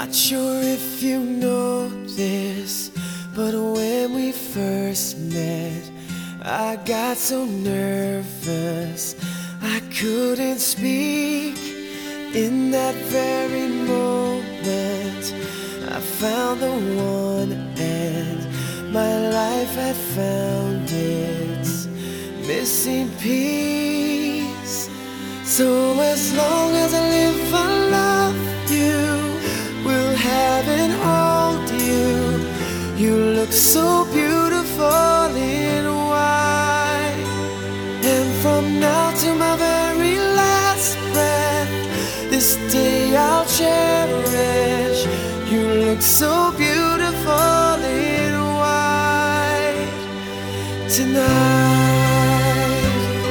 Not sure if you know this, but when we first met, I got so nervous I couldn't speak. In that very moment, I found the one, and my life had found its missing piece. So as long as I live, I love you, will have and hold you. You look so beautiful in white, and from now to my very last breath, this day I'll cherish. You look so beautiful in white tonight.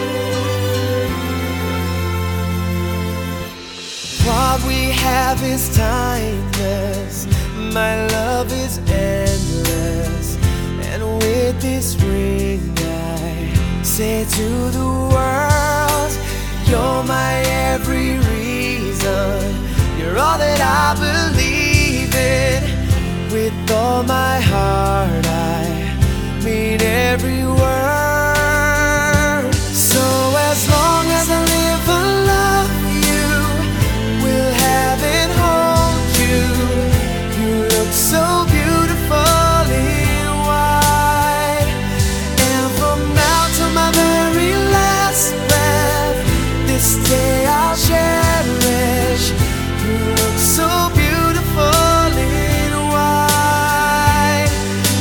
What we have is timeless, my love is endless, and with this ring I say to the world, you're my every reason, you're all that I believe in. With all my heart I mean every word. So as long as I live, I love you, will have and hold you. You look so beautiful in white, and from now to my very last breath, this day I'll cherish. You look so beautiful in white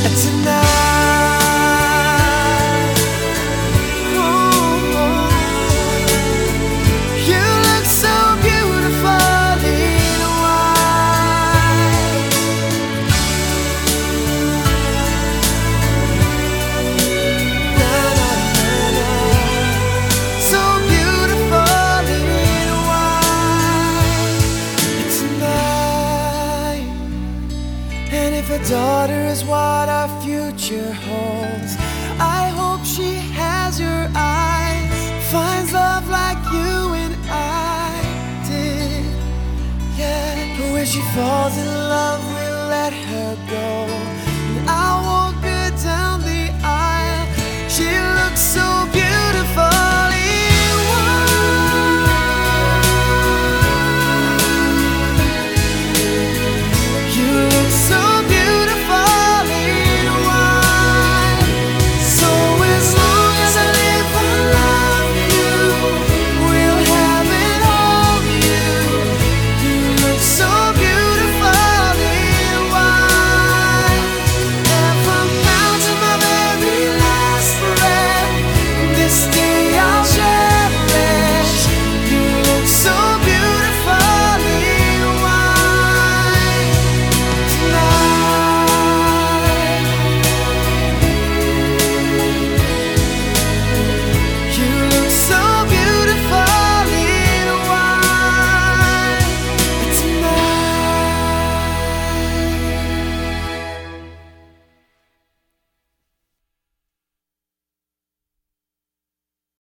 tonight. Ooh, you look so beautiful in white. Na, na, na, na. So beautiful in white tonight. And if a daughter is what our future holds, I hope she has your eyes, finds love like you and I did. Yeah, but when she falls in love